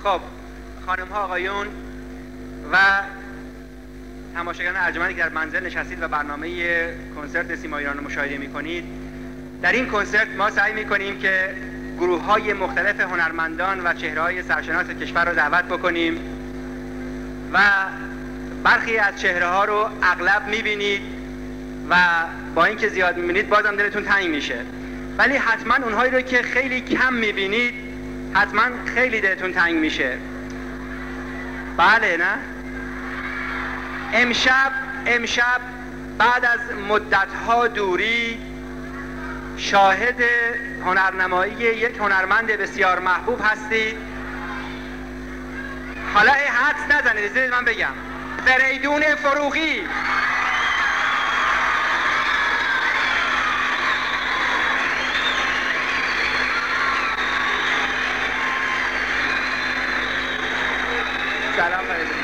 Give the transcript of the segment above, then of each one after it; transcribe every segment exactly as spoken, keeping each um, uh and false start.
خب خانم ها آقایون و تماشاگران ارجمندی که در منزل نشستید و برنامه کنسرت سیما ایران رو مشاهده میکنید، در این کنسرت ما سعی میکنیم که گروه های مختلف هنرمندان و چهره های سرشناس کشور رو دعوت بکنیم و برخی از چهره ها رو اغلب میبینید و با اینکه زیاد میبینید بازم دلتون تنگ میشه، ولی حتما اونهایی رو که خیلی کم میبینید حتما خیلی دلتون تنگ میشه. بله نه؟ امشب امشب بعد از مدت‌ها دوری شاهد هنرنمایی یک هنرمند بسیار محبوب هستید. حالا حدس نزنید، بذارید من بگم. فریدون فروغی. سلام فریدون.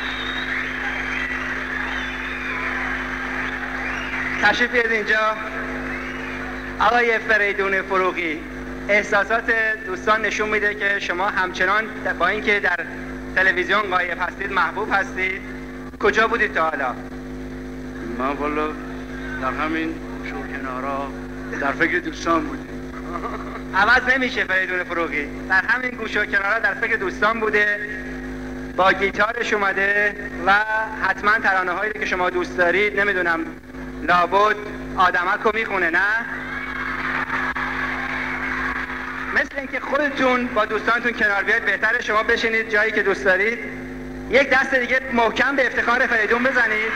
تشریف بیارید اینجا. آقای فریدون فروغی، احساسات دوستان نشون میده که شما همچنان با اینکه در تلویزیون غایب هستید محبوب هستید. کجا بودید تا حالا؟ من والا در همین شوکنارا در فکر دوستان بودیم. عوض نمیشه فریدون فروغی، در همین گوشه و کنارا در فکر دوستان بوده، با گیتارش اومده و حتما ترانه هایی که شما دوست دارید، نمیدونم لابد آدمک رو میخونه، نه؟ مثل اینکه خودتون با دوستانتون کنار بیاید بهتره شما بشینید جایی که دوست دارید. یک دست دیگه محکم به افتخار فریدون بزنید.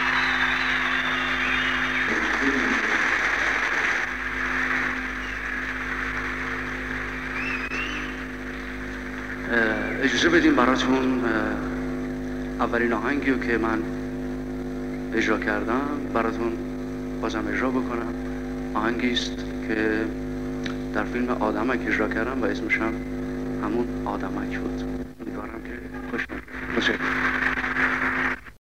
اجازه بدیم براتون اولین آهنگی رو که من اجرا کردم براتون بازم اجرا بکنم. آهنگی است که در فیلم آدمک اجرا کردم و اسمش هم همون آدمک بود. امیدوارم که خوش باشید.